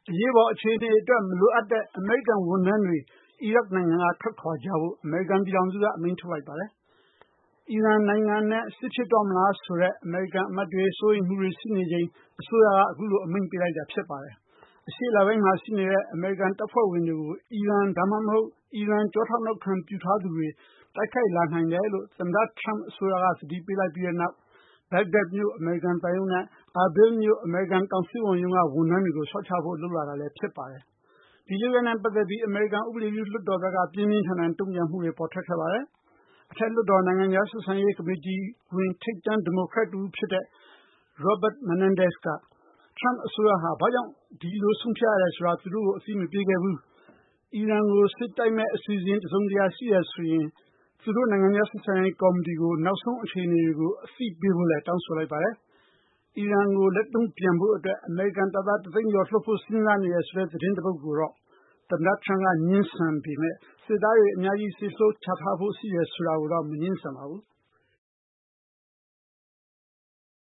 အရေးပေါ်အခြေအနေအတွက်မလိုအပ်တဲ့အမေရိကန်ဝန်ထမ်းတွေအီရတ်နိုင်ငံကထွက်ခွာကြဖို့အမေရိကန်ပြည်ထောင်စုကအမိန့်ထုတ်လိုက်ပါတယ်။အီရန်နိုင်ငံနဲ့စစ်ဖြစ်တော့မလားဆိုတဲ့အမေရိကန်အမတ်တွေစိုးရိမ်မှုတွေရှိနေချိန်အစိုးရကအခုလိုအမိန့်ပေးလိုက်တာဖြစ်ပါတယ်။အရှေ့လပိုင်းမှာရှိနေတဲ့အမေရိကန်တပ်ဖွဲ့ဝင်တွေကိုအီရန်ဒါမှမဟုတ်အီရန်ကြောထောက်နောက်ခံပြုထားသူတွေတိုက်ခိုက်လာနိုင်တယ်လို့သမ္မတထရမ့်အစိုးရကသတိပေးလိုက်ပြီးတဲ့နောက်ဘဂ္ဂဒက်မြို့အမေရိကန်သံရုံးနဲ့အာဘယ်မြို့အမေရိကန်ကောင်စစ်ဝန်ရုံးကဝန်ထမ်းတွေကိုလျှော့ချဖို့လုပ်လာတာလည်းဖြစ်ပါတယ်။ဒီလုပ်ရပ်နဲ့ပတ်သက်ပြီးအမေရိကန်ဥပဒေပြုလွှတ်တော်ဘက်ကပြင်းပြင်းထန်ထန်တုံ့ပြန်မှုတွေပေါ်ထွက်ခဲ့ပါတယ်။အထက်လွှတ်တော်နိုင်ငံခြားဆက်ဆံရေးကော်မတီဝင်ထိပ်တန်းဒီမိုကရက်တူဖြစ်တဲ့ Robert Menendez ကထရမ့်အစိုးရဟာဘာကြောင့်ဒီလိုဆုံးဖြတ်ရတယ်ဆိုတာသူတို့ကိုအသိမပေးခဲ့ဘူး။အီရန်ကိုစစ်တိုက်မဲ့အစီအစဉ်တစုံတရာရှိရဆိုရင်သူတို့နိုင်ငံခြားဆက်ဆံရေးကော်မတီကိုနောက်ဆုံးအခြေအနေတွေကိုအသိပေးဖို့လည်းတောင်းဆိုလိုက်ပါတယ်။အီရန်ကိုလက်တုံ့ပြန်ဖို့အတွက်အမေရိကန်တပ်သား1သိန်းကျော်လွှတ်ဖို့စဉ်းစားနေတယ်ဆိုတဲ့သတင်းတစ်ပုဒ်ကိုတော့သမ္မတထရမ့်ကငြင်းဆန်ပေမဲ့စစ်သားတွေအများကြီးစေလွှတ်ချထားဖို့ရှိတယ်ဆိုတာကိုတော့မငြင်းဆန်ပါဘူး။